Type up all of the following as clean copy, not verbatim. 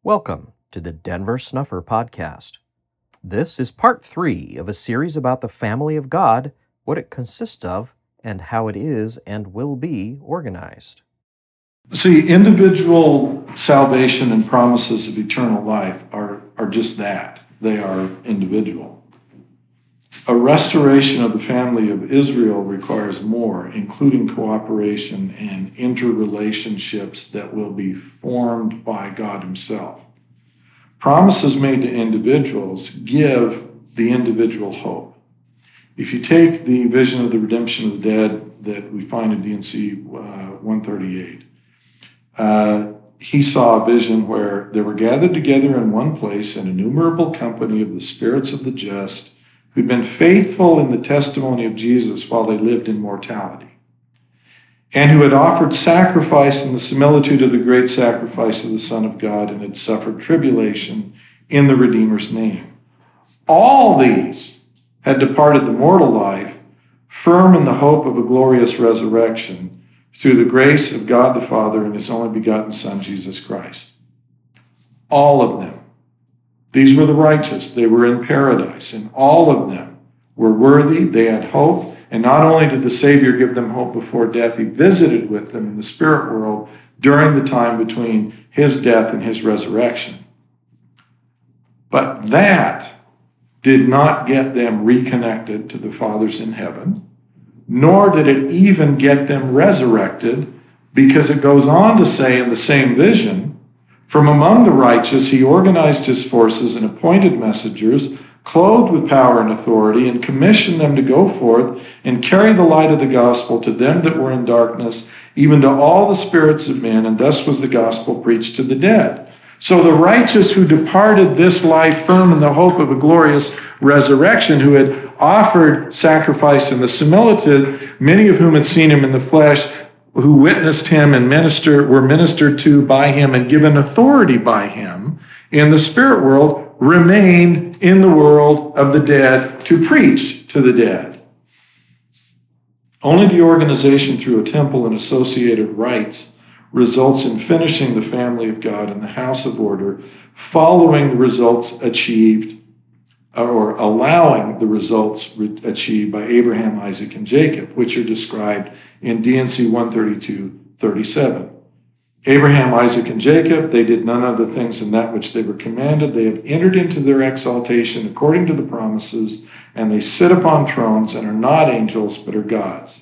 Welcome to the Denver Snuffer Podcast. This is part 3 of a series about the family of God, what it consists of, and how it is and will be organized. See, individual salvation and promises of eternal life are just that. They are individual. A restoration of the family of Israel requires more, including cooperation and interrelationships that will be formed by God Himself. Promises made to individuals give the individual hope. If you take the vision of the redemption of the dead that we find in D&C 138, he saw a vision where they were gathered together in one place an innumerable company of the spirits of the just who'd been faithful in the testimony of Jesus while they lived in mortality, and who had offered sacrifice in the similitude of the great sacrifice of the Son of God and had suffered tribulation in the Redeemer's name. All these had departed the mortal life, firm in the hope of a glorious resurrection through the grace of God the Father and His only begotten Son, Jesus Christ. All of them. These were the righteous. They were in paradise, and all of them were worthy. They had hope. And not only did the Savior give them hope before death, He visited with them in the spirit world during the time between His death and His resurrection. But that did not get them reconnected to the fathers in heaven, nor did it even get them resurrected, because it goes on to say in the same vision, from among the righteous He organized His forces and appointed messengers, clothed with power and authority, and commissioned them to go forth and carry the light of the gospel to them that were in darkness, even to all the spirits of men, and thus was the gospel preached to the dead. So the righteous who departed this life firm in the hope of a glorious resurrection, who had offered sacrifice in the similitude, many of whom had seen Him in the flesh, who witnessed Him and were ministered to by Him and given authority by Him in the spirit world, remained in the world of the dead to preach to the dead. Only the organization through a temple and associated rites results in finishing the family of God in the house of order, following the results achieved or allowing the results achieved by Abraham, Isaac, and Jacob, which are described in D&C 132:37. Abraham, Isaac, and Jacob, they did none other things than that which they were commanded. They have entered into their exaltation according to the promises, and they sit upon thrones and are not angels, but are gods.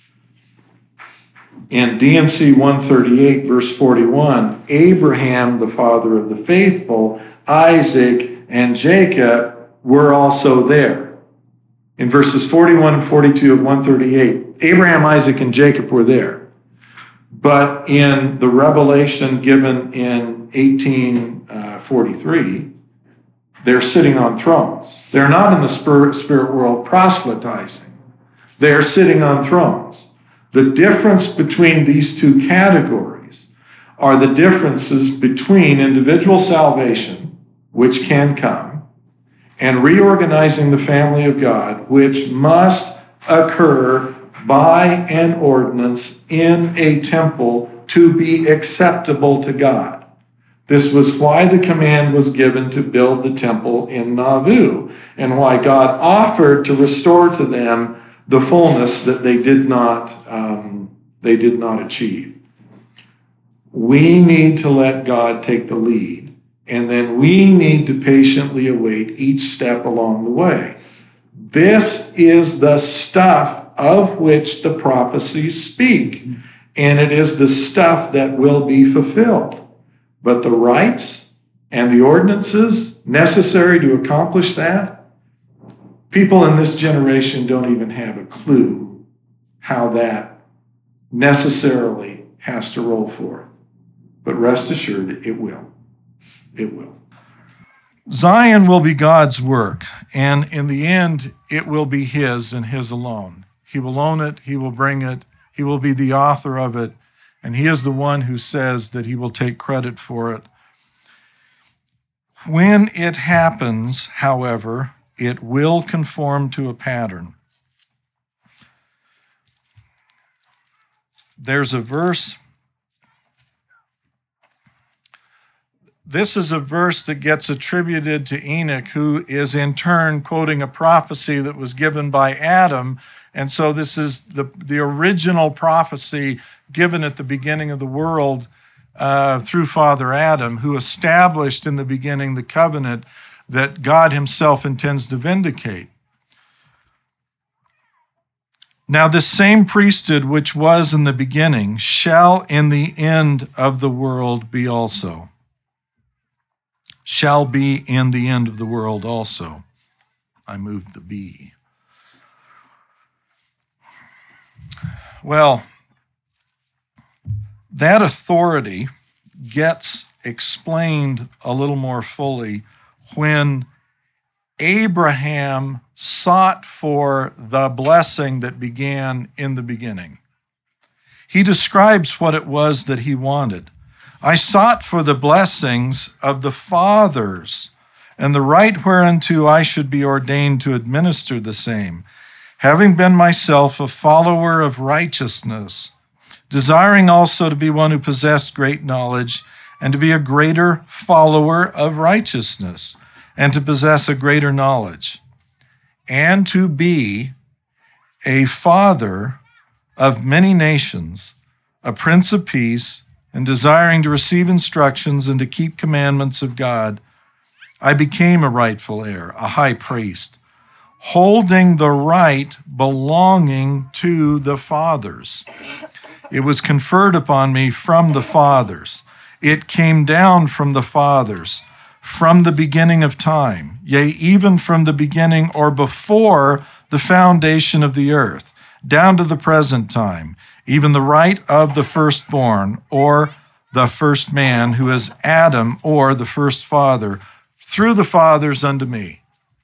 In D&C 138, verse 41, Abraham, the father of the faithful, Isaac, and Jacob were also there. In verses 41 and 42 of 138, Abraham, Isaac, and Jacob were there. But in the revelation given in 1843, they're sitting on thrones. They're not in the spirit world proselytizing. They're sitting on thrones. The difference between these two categories are the differences between individual salvation, which can come, and reorganizing the family of God, which must occur by an ordinance in a temple to be acceptable to God. This was why the command was given to build the temple in Nauvoo, and why God offered to restore to them the fullness that they did not achieve. We need to let God take the lead, and then we need to patiently await each step along the way. This is the stuff of which the prophecies speak, and it is the stuff that will be fulfilled. But the rites and the ordinances necessary to accomplish that, people in this generation don't even have a clue how that necessarily has to roll forth. But rest assured, it will. It will. Zion will be God's work, and in the end, it will be His and His alone. He will own it, He will bring it, He will be the author of it, and He is the one who says that He will take credit for it. When it happens, however, it will conform to a pattern. There's a verse this is a verse that gets attributed to Enoch, who is in turn quoting a prophecy that was given by Adam. And so this is the original prophecy given at the beginning of the world through Father Adam, who established in the beginning the covenant that God himself intends to vindicate. Now this same priesthood which was in the beginning shall in the end of the world be also. Shall be in the end of the world also. I moved the B. Well, that authority gets explained a little more fully when Abraham sought for the blessing that began in the beginning. He describes what it was that he wanted. I sought for the blessings of the fathers and the right whereunto I should be ordained to administer the same, having been myself a follower of righteousness, desiring also to be one who possessed great knowledge and to be a greater follower of righteousness and to possess a greater knowledge, and to be a father of many nations, a prince of peace, and desiring to receive instructions and to keep commandments of God, I became a rightful heir, a high priest, holding the right belonging to the fathers. It was conferred upon me from the fathers. It came down from the fathers, from the beginning of time, yea, even from the beginning or before the foundation of the earth, down to the present time, even the right of the firstborn, or the first man, who is Adam, or the first father, through the fathers unto me.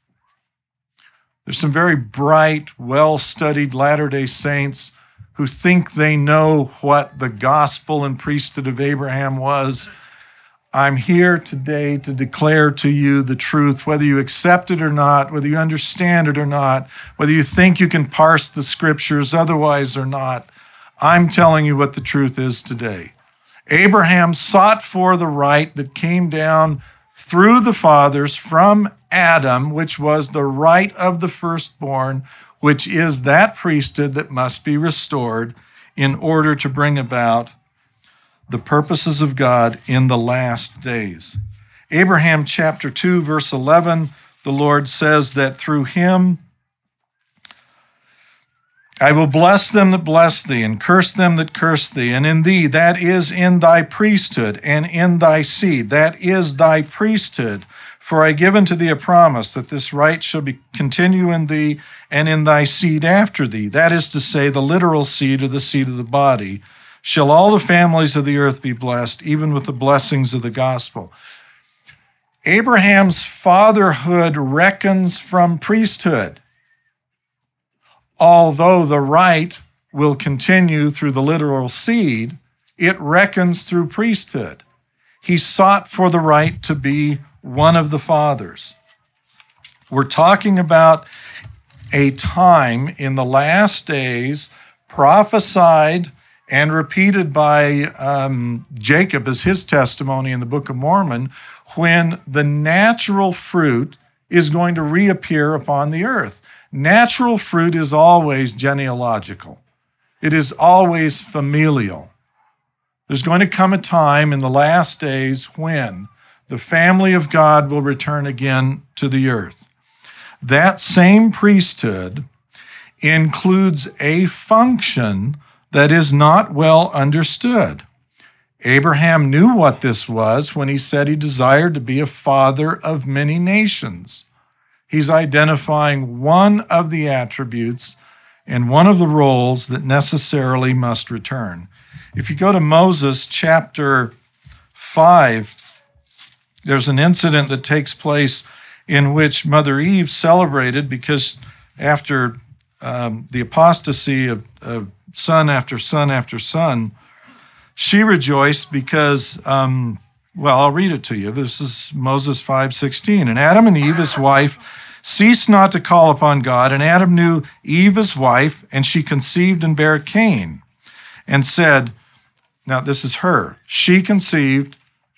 There's some very bright, well-studied Latter-day Saints who think they know what the gospel and priesthood of Abraham was. I'm here today to declare to you the truth, whether you accept it or not, whether you understand it or not, whether you think you can parse the scriptures otherwise or not. I'm telling you what the truth is today. Abraham sought for the right that came down through the fathers from Adam, which was the right of the firstborn, which is that priesthood that must be restored in order to bring about the purposes of God in the last days. Abraham chapter 2, verse 11, the Lord says that through him I will bless them that bless thee, and curse them that curse thee, and in thee, that is in thy priesthood, and in thy seed, that is thy priesthood. For I give unto thee a promise that this right shall continue in thee and in thy seed after thee. That is to say, the literal seed or the seed of the body. Shall all the families of the earth be blessed, even with the blessings of the gospel. Abraham's fatherhood reckons from priesthood. Although the right will continue through the literal seed, it reckons through priesthood. He sought for the right to be one of the fathers. We're talking about a time in the last days prophesied and repeated by Jacob as his testimony in the Book of Mormon, when the natural fruit is going to reappear upon the earth. Natural fruit is always genealogical. It is always familial. There's going to come a time in the last days when the family of God will return again to the earth. That same priesthood includes a function that is not well understood. Abraham knew what this was when he said he desired to be a father of many nations. He's identifying one of the attributes and one of the roles that necessarily must return. If you go to Moses chapter 5, there's an incident that takes place in which Mother Eve celebrated because after the apostasy of son after son after son, she rejoiced because, I'll read it to you. This is Moses 5:16. And Adam and Eve, his wife, ceased not to call upon God, and Adam knew Eve, his wife, and she conceived and bare Cain, and said, now this is her, she conceived,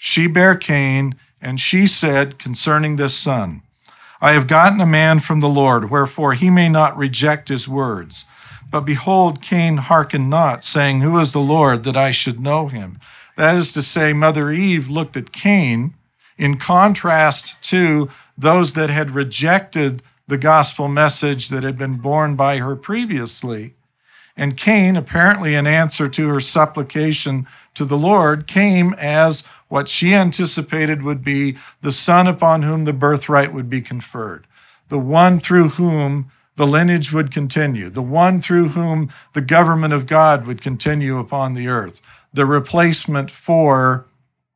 she bare Cain, and she said concerning this son, I have gotten a man from the Lord, wherefore he may not reject his words. But behold, Cain hearkened not, saying, Who is the Lord, that I should know him? That is to say, Mother Eve looked at Cain in contrast to those that had rejected the gospel message that had been borne by her previously. And Cain, apparently in answer to her supplication to the Lord, came as what she anticipated would be the son upon whom the birthright would be conferred, the one through whom the lineage would continue, the one through whom the government of God would continue upon the earth, the replacement for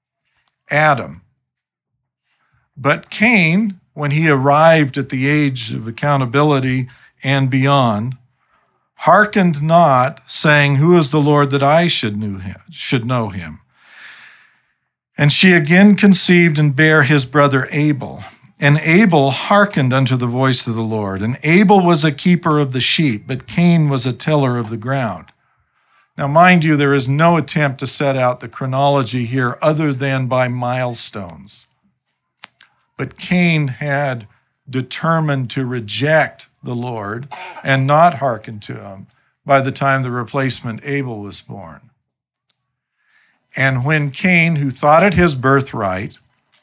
Adam. But Cain, when he arrived at the age of accountability and beyond, hearkened not, saying, Who is the Lord that I should know him? And she again conceived and bare his brother Abel. And Abel hearkened unto the voice of the Lord. And Abel was a keeper of the sheep, but Cain was a tiller of the ground. Now, mind you, there is no attempt to set out the chronology here other than by milestones. But Cain had determined to reject the Lord and not hearken to him by the time the replacement Abel was born. And when Cain, who thought it his birthright,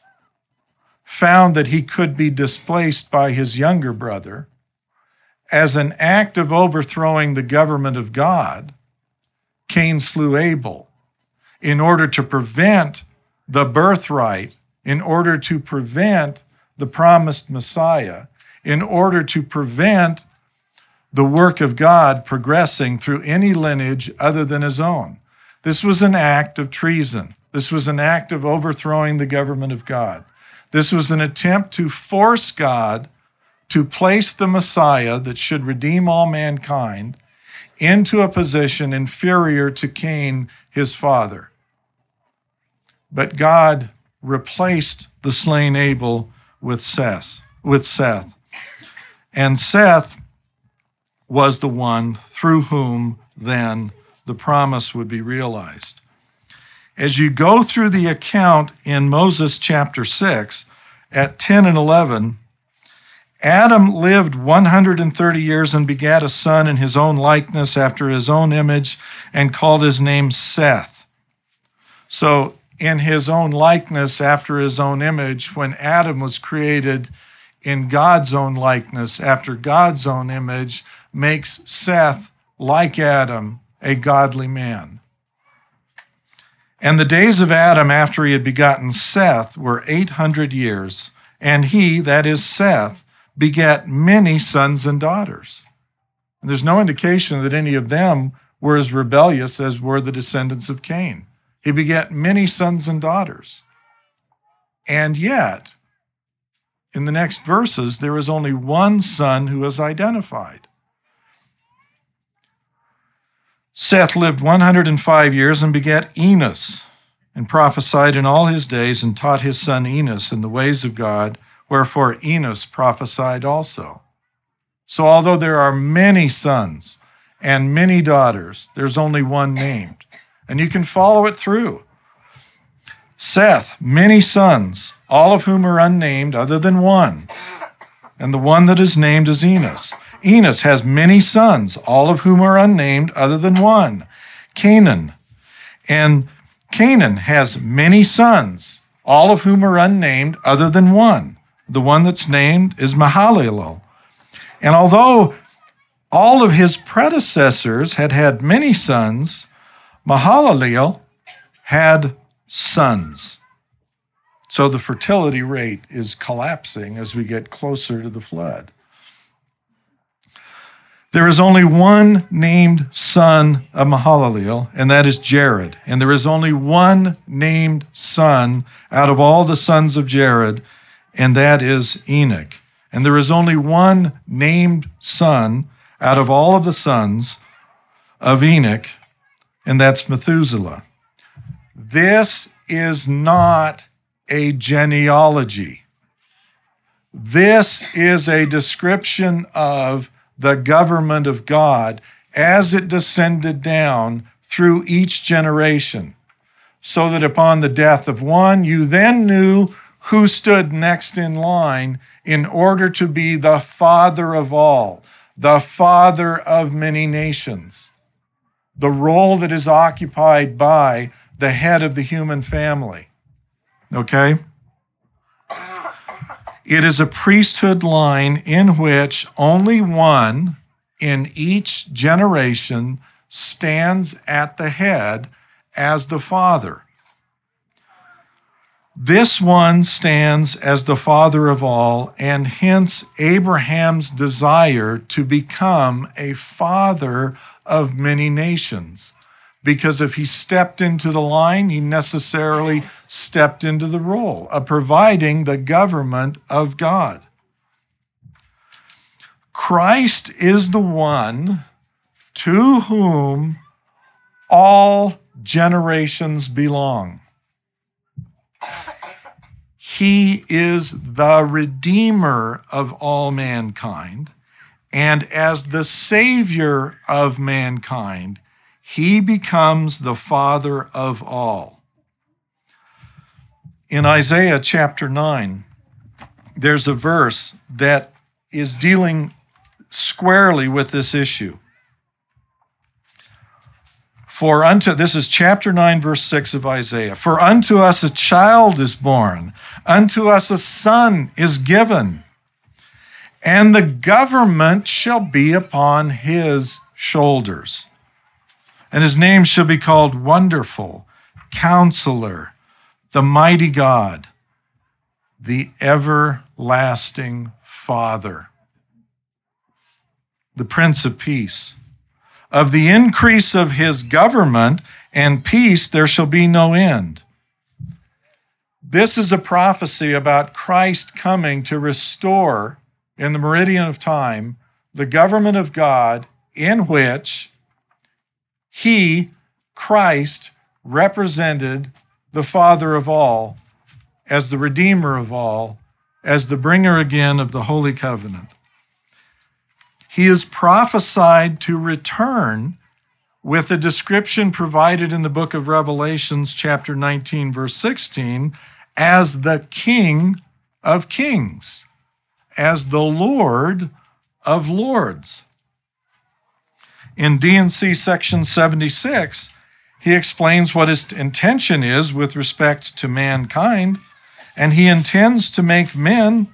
found that he could be displaced by his younger brother, as an act of overthrowing the government of God, Cain slew Abel in order to prevent the birthright, in order to prevent the promised Messiah, in order to prevent the work of God progressing through any lineage other than his own. This was an act of treason. This was an act of overthrowing the government of God. This was an attempt to force God to place the Messiah that should redeem all mankind into a position inferior to Cain, his father. But God replaced the slain Abel with Seth. And Seth was the one through whom then the promise would be realized. As you go through the account in Moses chapter 6, at 10 and 11, Adam lived 130 years and begat a son in his own likeness after his own image and called his name Seth. So in his own likeness after his own image, when Adam was created in God's own likeness after God's own image, makes Seth, like Adam, a godly man. And the days of Adam after he had begotten Seth were 800 years, and he, that is Seth, begat many sons and daughters. And there's no indication that any of them were as rebellious as were the descendants of Cain. He begat many sons and daughters. And yet, in the next verses, there is only one son who is identified. Seth lived 105 years and begat Enos, and prophesied in all his days, and taught his son Enos in the ways of God, wherefore Enos prophesied also. So although there are many sons and many daughters, there's only one named. And you can follow it through. Seth, many sons, all of whom are unnamed other than one. And the one that is named is Enos. Enos has many sons, all of whom are unnamed other than one. Canaan. And Canaan has many sons, all of whom are unnamed other than one. The one that's named is Mahalalel. And although all of his predecessors had had many sons, Mahalalel had sons. So the fertility rate is collapsing as we get closer to the flood. There is only one named son of Mahalalel, and that is Jared. And there is only one named son out of all the sons of Jared, and that is Enoch. And there is only one named son out of all of the sons of Enoch, and that's Methuselah. This is not a genealogy. This is a description of the government of God as it descended down through each generation. so that upon the death of one, you then knew who stood next in line in order to be the father of all, the father of many nations, the role that is occupied by the head of the human family. Okay? It is a priesthood line in which only one in each generation stands at the head as the father. This one stands as the father of all, and hence Abraham's desire to become a father of many nations. Because if he stepped into the line, he necessarily stepped into the role of providing the government of God. Christ is the one to whom all generations belong. He is the Redeemer of all mankind, and as the Savior of mankind, he becomes the Father of all. In Isaiah chapter 9, there's a verse that is dealing squarely with this issue. This is chapter 9, verse 6 of Isaiah. For unto us a child is born, unto us a son is given, and the government shall be upon his shoulders. And his name shall be called Wonderful, Counselor, the Mighty God, the Everlasting Father, the Prince of Peace. Of the increase of his government and peace there shall be no end. This is a prophecy about Christ coming to restore, in the meridian of time, the government of God in which he, Christ, represented the Father of all, as the Redeemer of all, as the bringer again of the Holy Covenant. He is prophesied to return with a description provided in the book of Revelations, chapter 19, verse 16, as the King of Kings, as the Lord of Lords. In D&C section 76, he explains what his intention is with respect to mankind, and he intends to make men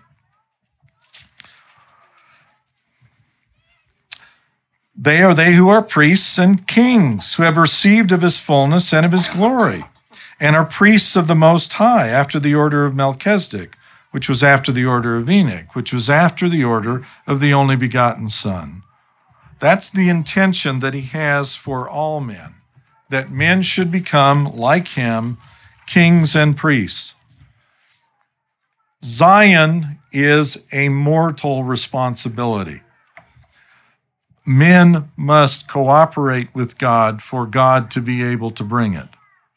They are they who are priests and kings, who have received of his fullness and of his glory, and are priests of the Most High, after the order of Melchizedek, which was after the order of Enoch, which was after the order of the only begotten Son. That's the intention that he has for all men, that men should become, like him, kings and priests. Zion is a mortal responsibility. Men must cooperate with God for God to be able to bring it.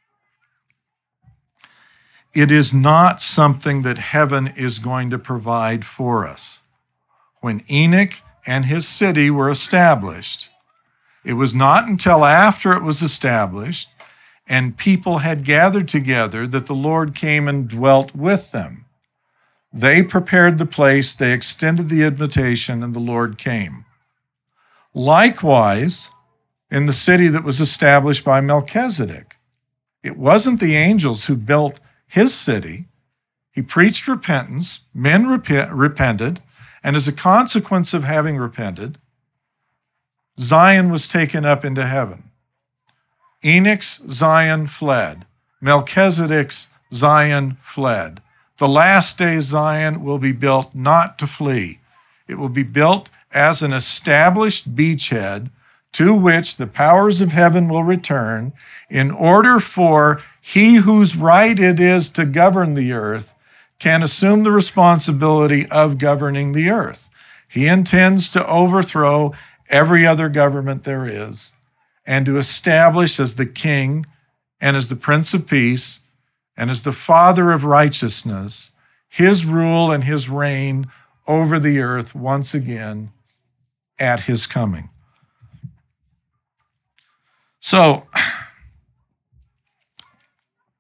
It is not something that heaven is going to provide for us. When Enoch and his city were established, it was not until after it was established and people had gathered together that the Lord came and dwelt with them. They prepared the place, they extended the invitation, and the Lord came. Likewise, in the city that was established by Melchizedek, it wasn't the angels who built his city. He preached repentance, men repented, and as a consequence of having repented, Zion was taken up into heaven. Enoch's Zion fled. Melchizedek's Zion fled. The last day Zion will be built not to flee. It will be built as an established beachhead to which the powers of heaven will return in order for he whose right it is to govern the earth can assume the responsibility of governing the earth. He intends to overthrow every other government there is and to establish as the king and as the Prince of Peace and as the Father of righteousness his rule and his reign over the earth once again at his coming. So,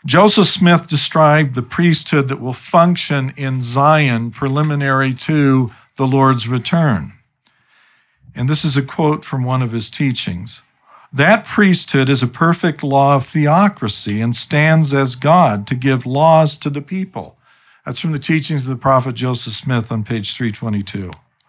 Joseph Smith described the priesthood that will function in Zion preliminary to the Lord's return. And this is a quote from one of his teachings. That priesthood is a perfect law of theocracy and stands as God to give laws to the people. That's from the teachings of the prophet Joseph Smith on page 322.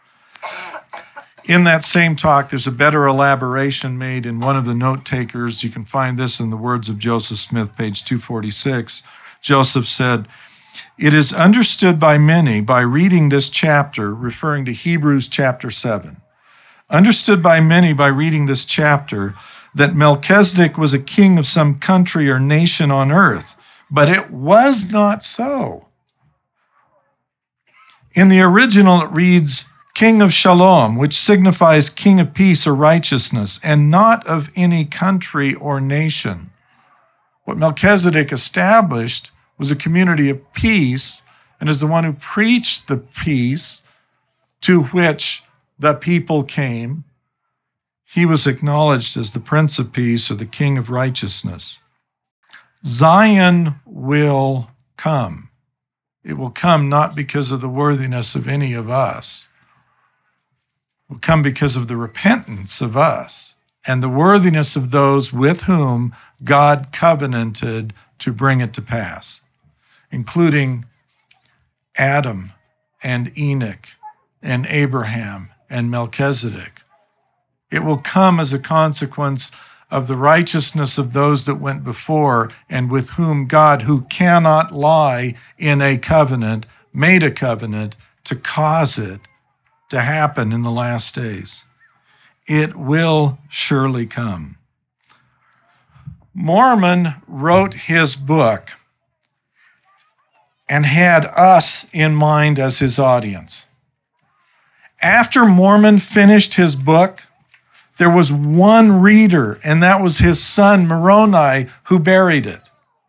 In that same talk, there's a better elaboration made in one of the note takers. You can find this in the words of Joseph Smith, page 246. Joseph said, "It is understood by many by reading this chapter," referring to Hebrews chapter 7, "understood by many by reading this chapter that Melchizedek was a king of some country or nation on earth, but it was not so. In the original, it reads, King of Shalom, which signifies king of peace or righteousness, and not of any country or nation. What Melchizedek established was a community of peace, and is the one who preached the peace to which the people came. He was acknowledged as the Prince of Peace or the King of Righteousness. Zion will come. It will come not because of the worthiness of any of us. It will come because of the repentance of us and the worthiness of those with whom God covenanted to bring it to pass, including Adam and Enoch and Abraham and Melchizedek. It will come as a consequence of the righteousness of those that went before and with whom God, who cannot lie in a covenant, made a covenant to cause it to happen in the last days. It will surely come. Mormon wrote his book and had us in mind as his audience. After Mormon finished his book, there was one reader, and that was his son, Moroni, who buried it.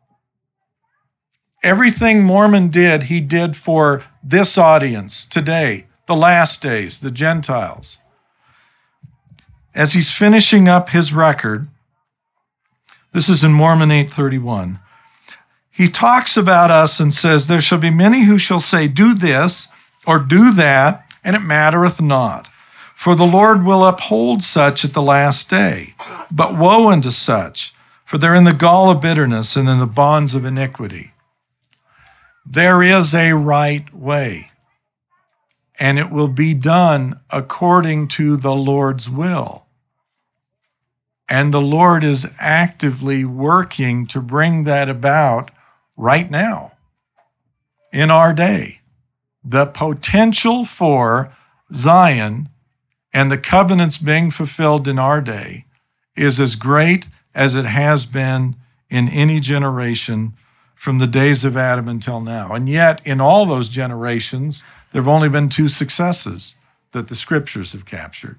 Everything Mormon did, he did for this audience today, the last days, the Gentiles. As he's finishing up his record, this is in Mormon 8:31, he talks about us and says, there shall be many who shall say, do this or do that, and it mattereth not. For the Lord will uphold such at the last day. But woe unto such, for they're in the gall of bitterness and in the bonds of iniquity. There is a right way, and it will be done according to the Lord's will. And the Lord is actively working to bring that about right now, in our day. The potential for Zion and the covenants being fulfilled in our day is as great as it has been in any generation from the days of Adam until now. And yet, in all those generations, there have only been 2 successes that the scriptures have captured.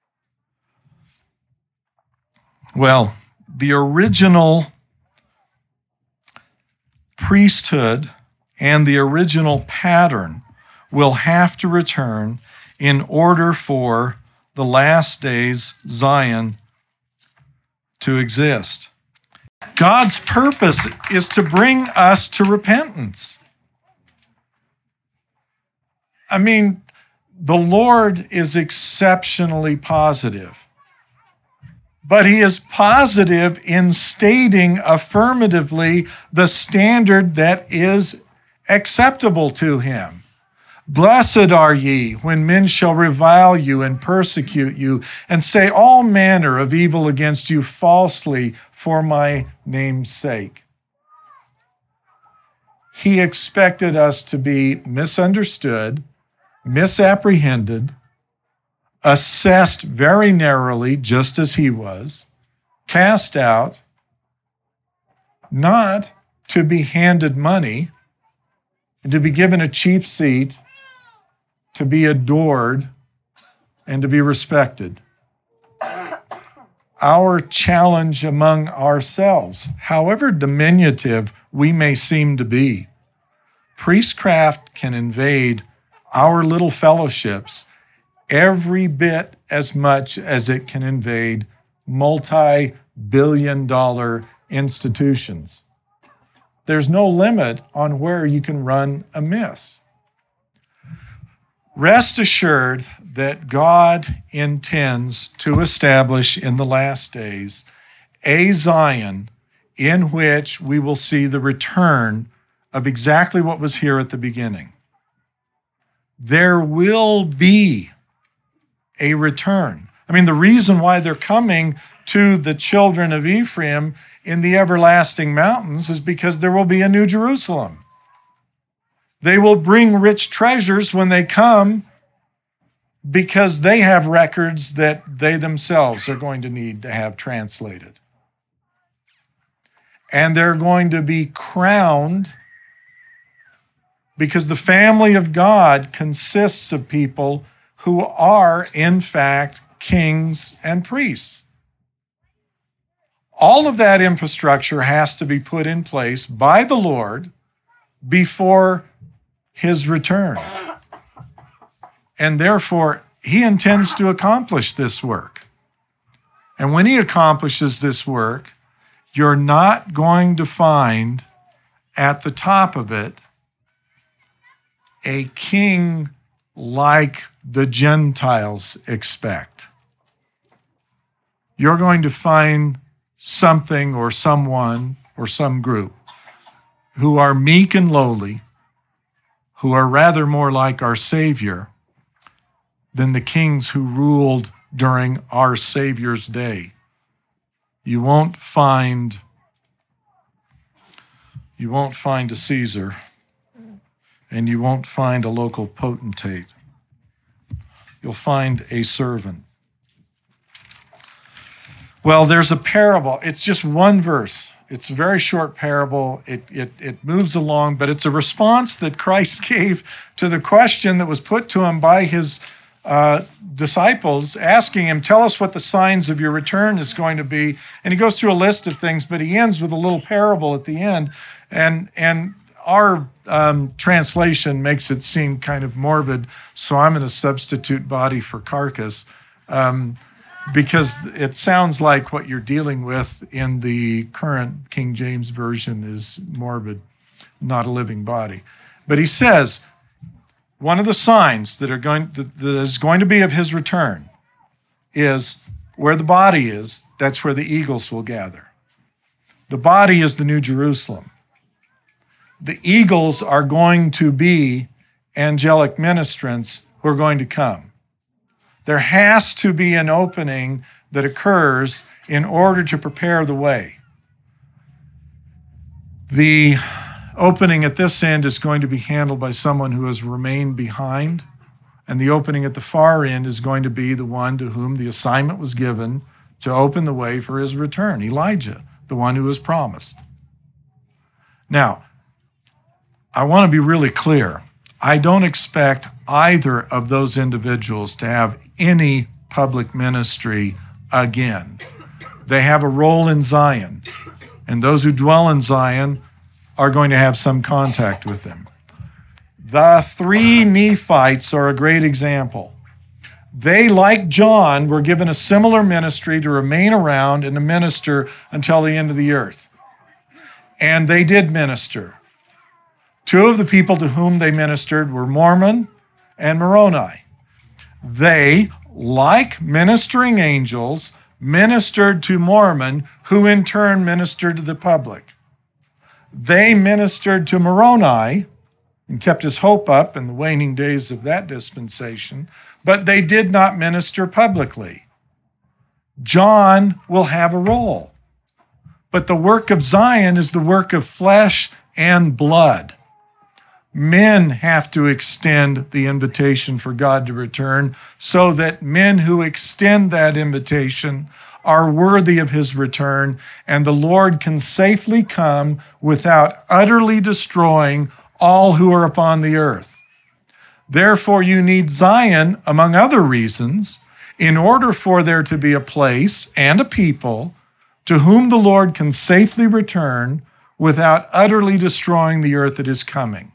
Well, the original priesthood and the original pattern will have to return in order for the last days Zion to exist. God's purpose is to bring us to repentance. I mean, the Lord is exceptionally positive, but he is positive in stating affirmatively the standard that is acceptable to him. Blessed are ye when men shall revile you and persecute you and say all manner of evil against you falsely for my name's sake. He expected us to be misunderstood, misapprehended, assessed very narrowly, just as he was, cast out, not to be handed money, and to be given a chief seat, to be adored, and to be respected. Our challenge among ourselves, however diminutive we may seem to be, priestcraft can invade our little fellowships every bit as much as it can invade multi-billion-dollar institutions. There's no limit on where you can run amiss. Rest assured that God intends to establish in the last days a Zion in which we will see the return of exactly what was here at the beginning. There will be a return. I mean, the reason why they're coming to the children of Ephraim in the everlasting mountains is because there will be a new Jerusalem. They will bring rich treasures when they come because they have records that they themselves are going to need to have translated. And they're going to be crowned because the family of God consists of people who are, in fact, kings and priests. All of that infrastructure has to be put in place by the Lord before his return. And therefore, he intends to accomplish this work. And when he accomplishes this work, you're not going to find at the top of it a king like the Gentiles expect. You're going to find something or someone or some group who are meek and lowly, who are rather more like our Savior than the kings who ruled during our Savior's day. You won't find a Caesar, and you won't find a local potentate. You'll find a servant. Well, there's a parable. It's just one verse. It's a very short parable. It moves along, but it's a response that Christ gave to the question that was put to him by his disciples, asking him, tell us what the signs of your return is going to be. And he goes through a list of things, but he ends with a little parable at the end. And our translation makes it seem kind of morbid, so I'm going to substitute body for carcass, because it sounds like what you're dealing with in the current King James Version is morbid, not a living body. But he says, one of the signs that is going to be of his return is where the body is, that's where the eagles will gather. The body is the New Jerusalem. The eagles are going to be angelic ministrants who are going to come. There has to be an opening that occurs in order to prepare the way. The opening at this end is going to be handled by someone who has remained behind, and the opening at the far end is going to be the one to whom the assignment was given to open the way for his return, Elijah, the one who was promised. Now, I want to be really clear. I don't expect either of those individuals to have any public ministry again. They have a role in Zion, and those who dwell in Zion are going to have some contact with them. The three Nephites are a great example. They, like John, were given a similar ministry to remain around and to minister until the end of the earth. And they did minister. Two of the people to whom they ministered were Mormon and Moroni. They, like ministering angels, ministered to Mormon, who in turn ministered to the public. They ministered to Moroni and kept his hope up in the waning days of that dispensation, but they did not minister publicly. John will have a role, but the work of Zion is the work of flesh and blood. Men have to extend the invitation for God to return so that men who extend that invitation are worthy of his return, and the Lord can safely come without utterly destroying all who are upon the earth. Therefore, you need Zion, among other reasons, in order for there to be a place and a people to whom the Lord can safely return without utterly destroying the earth that is coming.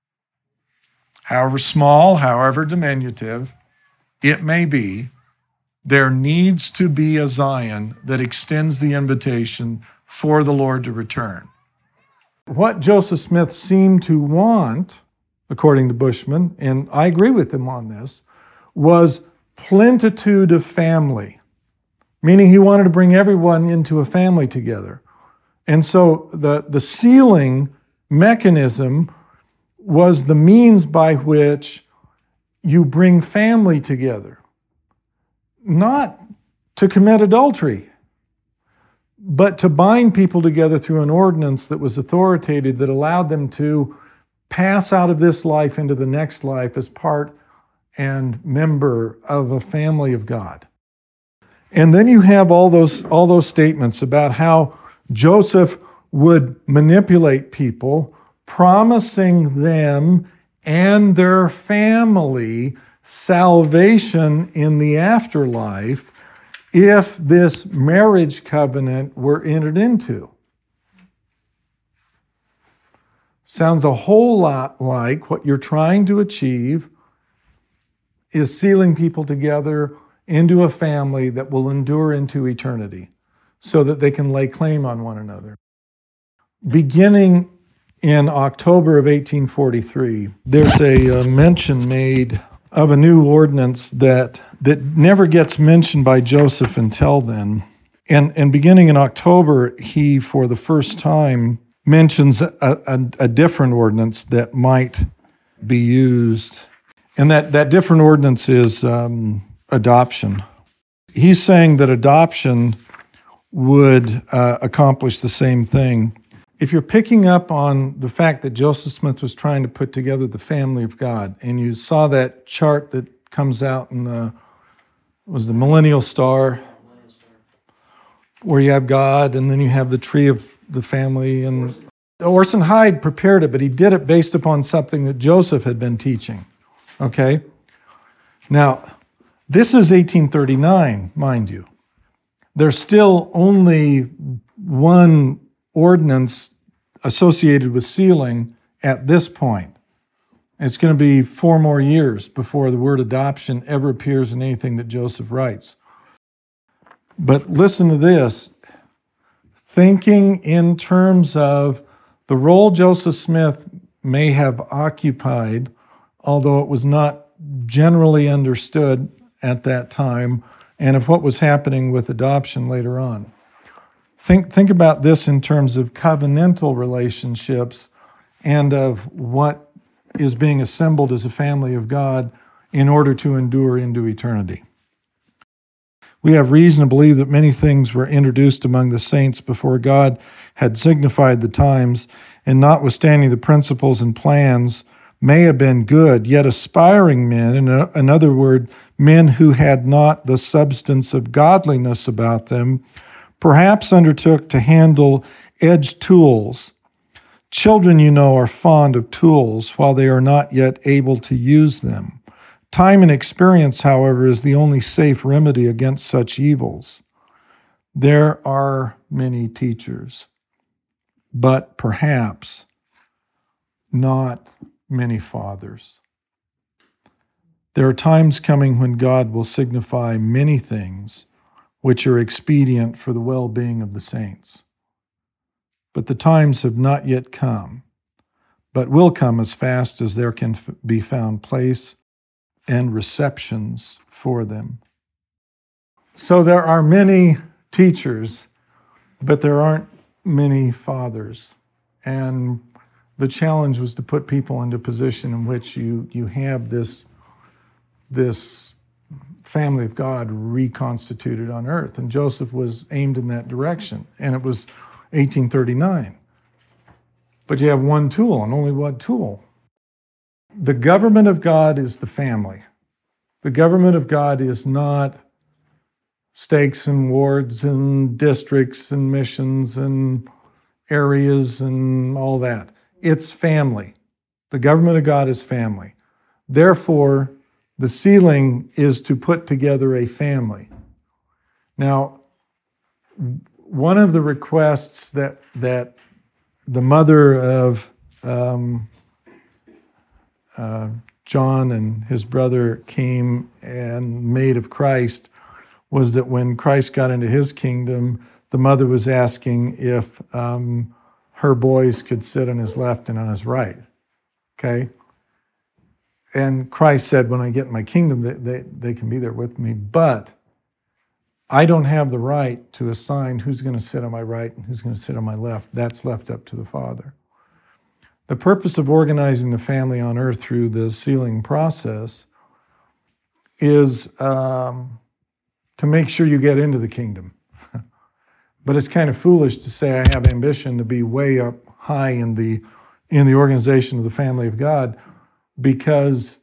However small, however diminutive it may be, there needs to be a Zion that extends the invitation for the Lord to return. what Joseph Smith seemed to want, according to Bushman, and I agree with him on this, was plenitude of family, meaning he wanted to bring everyone into a family together. And so the sealing mechanism was the means by which you bring family together, not to commit adultery, but to bind people together through an ordinance that was authoritative, that allowed them to pass out of this life into the next life as part and member of a family of God. And then you have all those statements about how Joseph would manipulate people, promising them and their family salvation in the afterlife if this marriage covenant were entered into. Sounds a whole lot like what you're trying to achieve is sealing people together into a family that will endure into eternity so that they can lay claim on one another. Beginning in October of 1843, there's a mention made of a new ordinance that never gets mentioned by Joseph until then. And beginning in October, he, for the first time, mentions a different ordinance that might be used. And that different ordinance is adoption. He's saying that adoption would accomplish the same thing. If you're picking up on the fact that Joseph Smith was trying to put together the family of God, and you saw that chart that comes out in the Millennial Star, where you have God, and then you have the tree of the family, and Orson Hyde prepared it, but he did it based upon something that Joseph had been teaching. Okay? Now, this is 1839, mind you. There's still only one ordinance associated with sealing at this point. It's going to be 4 more years before the word adoption ever appears in anything that Joseph writes. But listen to this. Thinking in terms of the role Joseph Smith may have occupied, although it was not generally understood at that time, and of what was happening with adoption later on. Think about this in terms of covenantal relationships and of what is being assembled as a family of God in order to endure into eternity. We have reason to believe that many things were introduced among the saints before God had signified the times, and notwithstanding the principles and plans may have been good, yet aspiring men, in other words, men who had not the substance of godliness about them, perhaps undertook to handle edged tools. Children, you know, are fond of tools while they are not yet able to use them. Time and experience, however, is the only safe remedy against such evils. There are many teachers, but perhaps not many fathers. There are times coming when God will signify many things which are expedient for the well-being of the saints. But the times have not yet come, but will come as fast as there can be found place and receptions for them. So there are many teachers, but there aren't many fathers. And the challenge was to put people into a position in which you have this family of God reconstituted on earth. And Joseph was aimed in that direction. And it was 1839. But you have one tool, and only one tool. The government of God is the family. The government of God is not stakes and wards and districts and missions and areas and all that. It's family. The government of God is family. Therefore, the sealing is to put together a family. Now, one of the requests that the mother of John and his brother came and made of Christ was that when Christ got into his kingdom, the mother was asking if her boys could sit on his left and on his right. Okay? And Christ said, when I get in my kingdom, they can be there with me. But I don't have the right to assign who's going to sit on my right and who's going to sit on my left. That's left up to the Father. The purpose of organizing the family on earth through the sealing process is to make sure you get into the kingdom. But it's kind of foolish to say I have ambition to be way up high in the organization of the family of God, because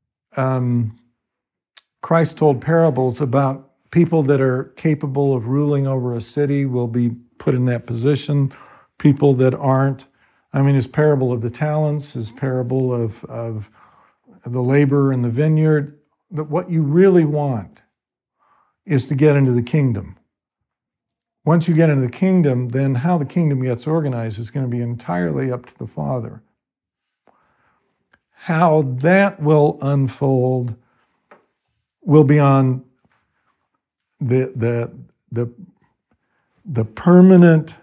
Christ told parables about people that are capable of ruling over a city will be put in that position. People that aren't. I mean, his parable of the talents, his parable of the labor in the vineyard, that what you really want is to get into the kingdom. Once you get into the kingdom, then how the kingdom gets organized is going to be entirely up to the Father. How that will unfold will be on the permanent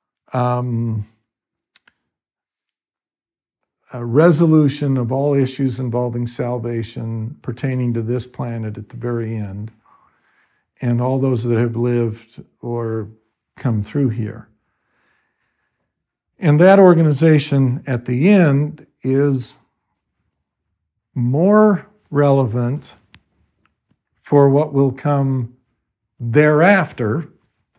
resolution of all issues involving salvation pertaining to this planet at the very end, and all those that have lived or come through here. And that organization at the end is more relevant for what will come thereafter.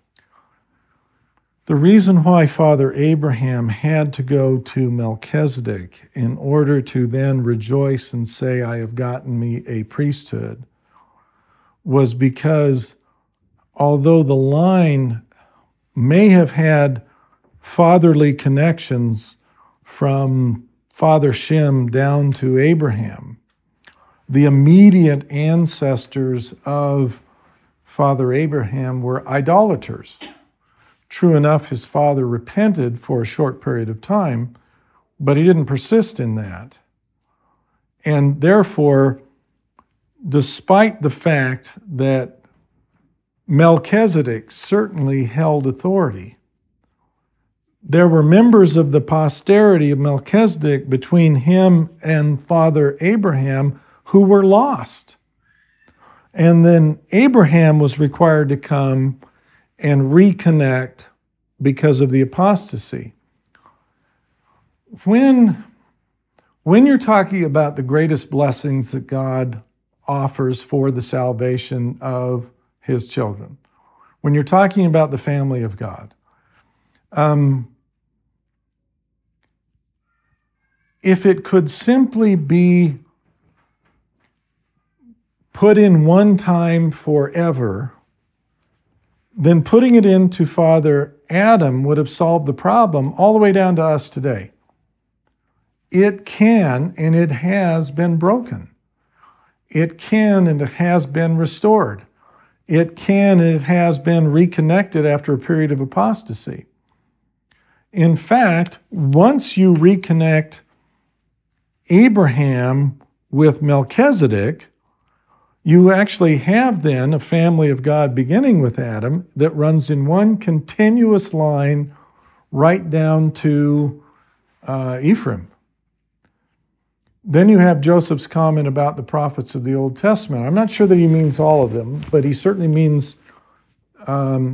The reason why Father Abraham had to go to Melchizedek in order to then rejoice and say, I have gotten me a priesthood, was because although the line may have had fatherly connections from Father Shem down to Abraham, the immediate ancestors of Father Abraham were idolaters. True enough, his father repented for a short period of time, but he didn't persist in that. And therefore, despite the fact that Melchizedek certainly held authority, there were members of the posterity of Melchizedek between him and Father Abraham who were lost. And then Abraham was required to come and reconnect because of the apostasy. When you're talking about the greatest blessings that God offers for the salvation of his children, when you're talking about the family of God, if it could simply be put in one time forever, then putting it into Father Adam would have solved the problem all the way down to us today. It can and it has been broken. It can and it has been restored. It can and it has been reconnected after a period of apostasy. In fact, once you reconnect Abraham with Melchizedek, you actually have then a family of God beginning with Adam that runs in one continuous line right down to Ephraim. Then you have Joseph's comment about the prophets of the Old Testament. I'm not sure that he means all of them, but he certainly means a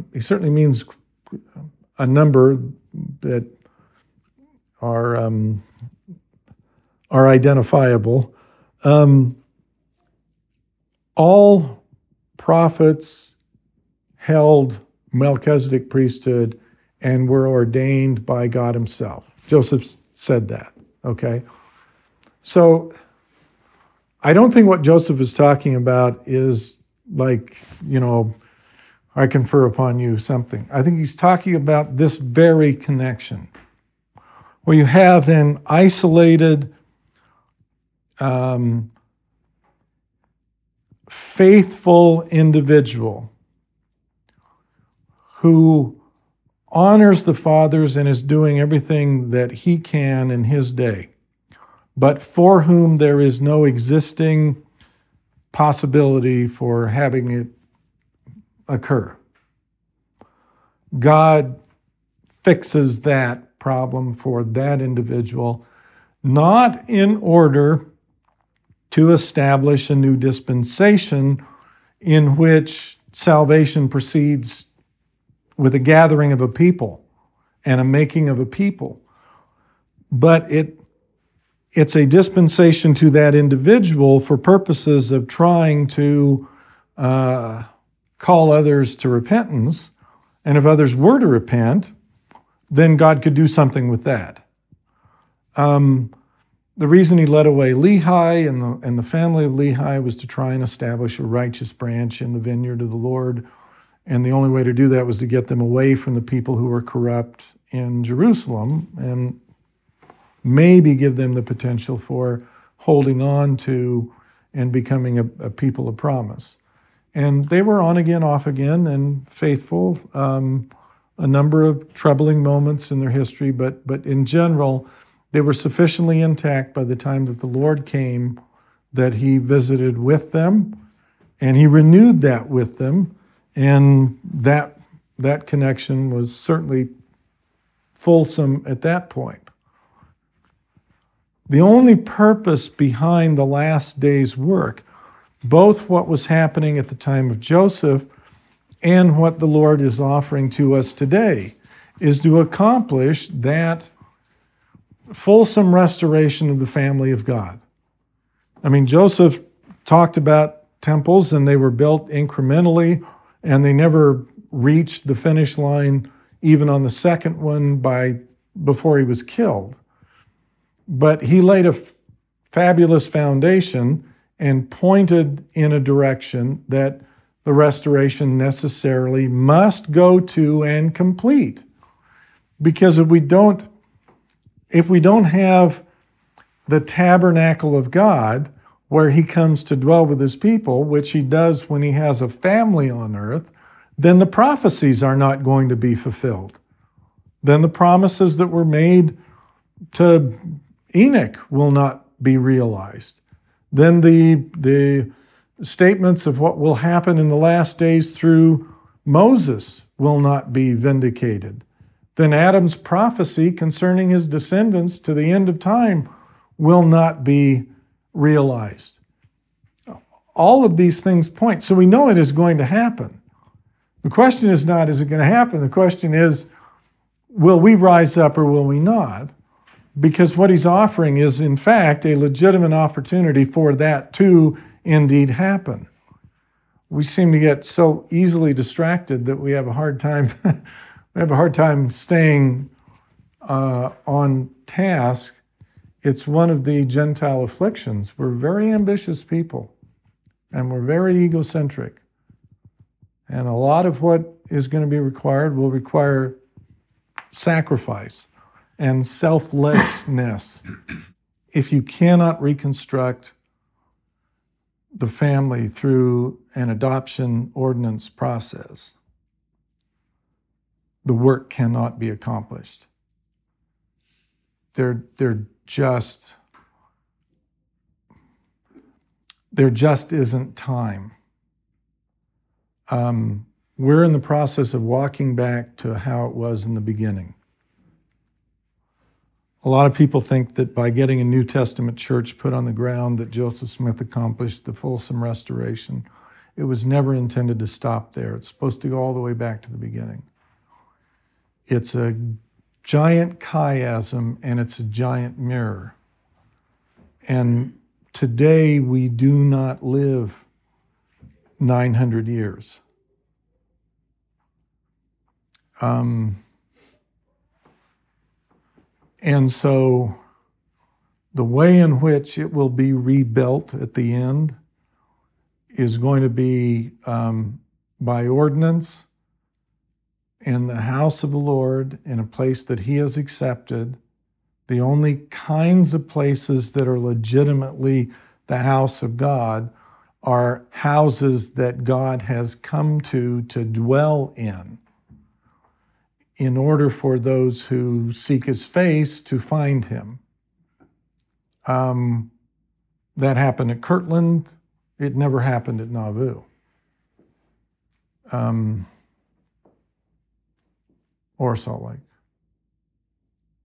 number that are identifiable. All prophets held Melchizedek priesthood and were ordained by God himself. Joseph said that, okay? So I don't think what Joseph is talking about is like, I confer upon you something. I think he's talking about this very connection, where you have an isolated, faithful individual who honors the fathers and is doing everything that he can in his day, but for whom there is no existing possibility for having it occur. God fixes that problem for that individual, not in order to establish a new dispensation in which salvation proceeds with a gathering of a people and a making of a people. But it's a dispensation to that individual for purposes of trying to call others to repentance. And if others were to repent, then God could do something with that. The reason he led away Lehi and the family of Lehi was to try and establish a righteous branch in the vineyard of the Lord. And the only way to do that was to get them away from the people who were corrupt in Jerusalem and maybe give them the potential for holding on to and becoming a people of promise. And they were on again, off again, and faithful. A number of troubling moments in their history, but in general, they were sufficiently intact by the time that the Lord came that he visited with them, and he renewed that with them, and that connection was certainly fulsome at that point. The only purpose behind the last day's work, both what was happening at the time of Joseph and what the Lord is offering to us today, is to accomplish that fulsome restoration of the family of God. I mean, Joseph talked about temples, and they were built incrementally, and they never reached the finish line, even on the second one before he was killed. But he laid a fabulous foundation and pointed in a direction that the restoration necessarily must go to and complete. Because if we don't have the tabernacle of God, where he comes to dwell with his people, which he does when he has a family on earth, then the prophecies are not going to be fulfilled. Then the promises that were made to Enoch will not be realized. Then the statements of what will happen in the last days through Moses will not be vindicated. Then Adam's prophecy concerning his descendants to the end of time will not be realized. All of these things point. So we know it is going to happen. The question is not, is it going to happen? The question is, will we rise up or will we not? Because what he's offering is, in fact, a legitimate opportunity for that to indeed happen. We seem to get so easily distracted that we have a hard time staying on task. It's one of the Gentile afflictions. We're very ambitious people, and we're very egocentric. And a lot of what is going to be required will require sacrifice and selflessness if you cannot reconstruct the family through an adoption ordinance process. The work cannot be accomplished. There just isn't time. We're in the process of walking back to how it was in the beginning. A lot of people think that by getting a New Testament church put on the ground that Joseph Smith accomplished the fulsome restoration. It was never intended to stop there. It's supposed to go all the way back to the beginning. It's a giant chiasm and it's a giant mirror. And today we do not live 900 years. And so the way in which it will be rebuilt at the end is going to be by ordinance in the house of the Lord, in a place that he has accepted. The only kinds of places that are legitimately the house of God are houses that God has come to dwell in order for those who seek his face to find him. That happened at Kirtland. It never happened at Nauvoo. Or Salt Lake.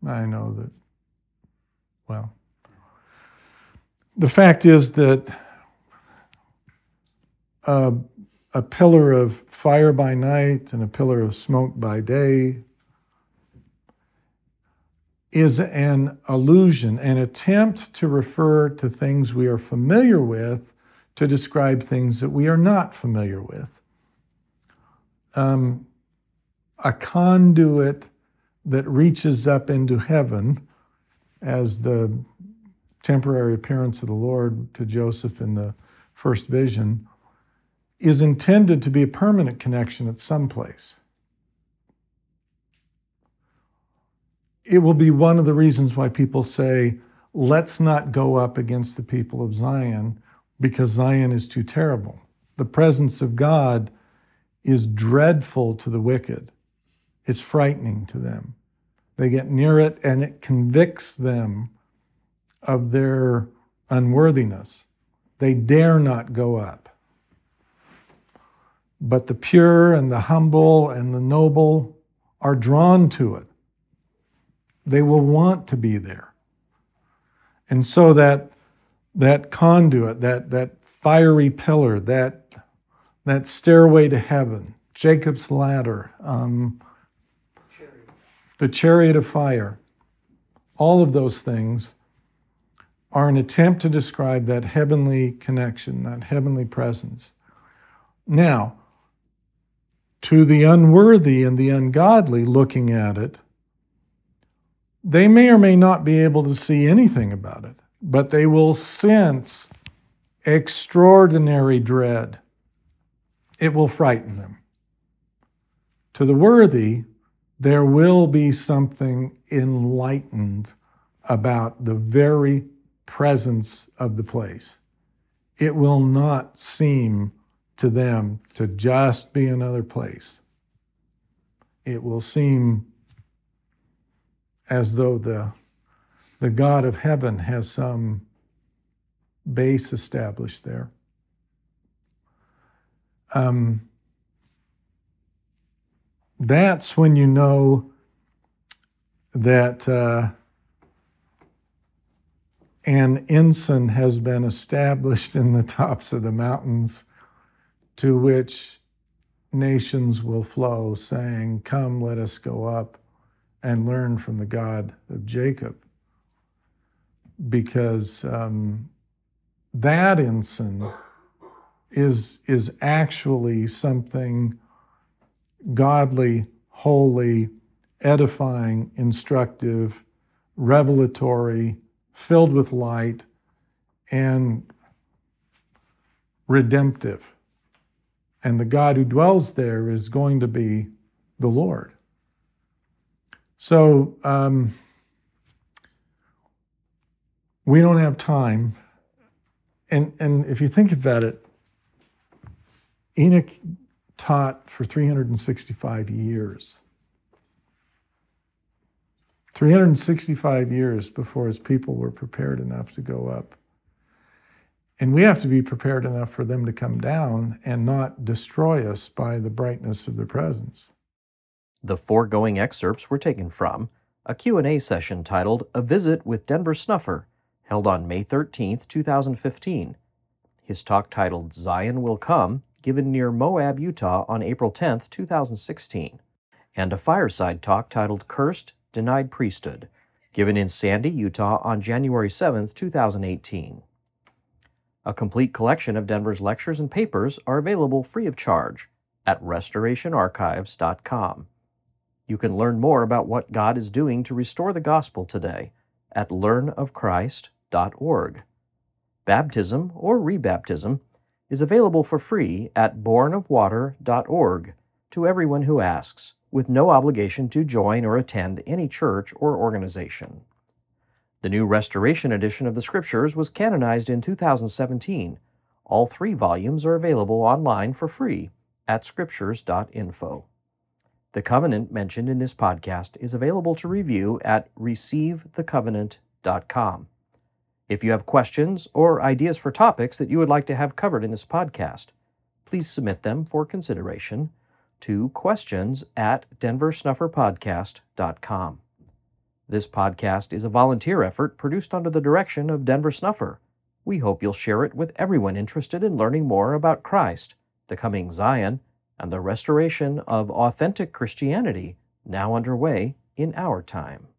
I know that, well, the fact is that a pillar of fire by night and a pillar of smoke by day is an allusion, an attempt to refer to things we are familiar with to describe things that we are not familiar with. A conduit that reaches up into heaven, as the temporary appearance of the Lord to Joseph in the first vision, is intended to be a permanent connection at some place. It will be one of the reasons why people say, let's not go up against the people of Zion because Zion is too terrible. The presence of God is dreadful to the wicked. It's frightening to them. They get near it and it convicts them of their unworthiness. They dare not go up. But the pure and the humble and the noble are drawn to it. They will want to be there. And so that conduit, that fiery pillar, that stairway to heaven, Jacob's ladder, the chariot of fire, all of those things are an attempt to describe that heavenly connection, that heavenly presence. Now, to the unworthy and the ungodly looking at it, they may or may not be able to see anything about it, but they will sense extraordinary dread. It will frighten them. To the worthy, there will be something enlightened about the very presence of the place. It will not seem to them to just be another place. It will seem as though the God of heaven has some base established there. That's when you know that an ensign has been established in the tops of the mountains to which nations will flow, saying, "Come, let us go up and learn from the God of Jacob." Because that ensign is actually something godly, holy, edifying, instructive, revelatory, filled with light, and redemptive. And the God who dwells there is going to be the Lord. So we don't have time. And if you think about it, Enoch taught for 365 years. 365 years before his people were prepared enough to go up. And we have to be prepared enough for them to come down and not destroy us by the brightness of their presence. The foregoing excerpts were taken from a Q&A session titled A Visit with Denver Snuffer, held on May 13, 2015. His talk titled Zion Will Come, given near Moab, Utah on April 10, 2016. And a fireside talk titled Cursed, Denied Priesthood, given in Sandy, Utah on January 7, 2018. A complete collection of Denver's lectures and papers are available free of charge at restorationarchives.com. You can learn more about what God is doing to restore the gospel today at learnofchrist.org. Baptism or rebaptism is available for free at bornofwater.org to everyone who asks, with no obligation to join or attend any church or organization. The new Restoration edition of the Scriptures was canonized in 2017. All 3 volumes are available online for free at scriptures.info. The covenant mentioned in this podcast is available to review at receivethecovenant.com. If you have questions or ideas for topics that you would like to have covered in this podcast, please submit them for consideration to questions@denversnufferpodcast.com. This podcast is a volunteer effort produced under the direction of Denver Snuffer. We hope you'll share it with everyone interested in learning more about Christ, the coming Zion, and the restoration of authentic Christianity now underway in our time.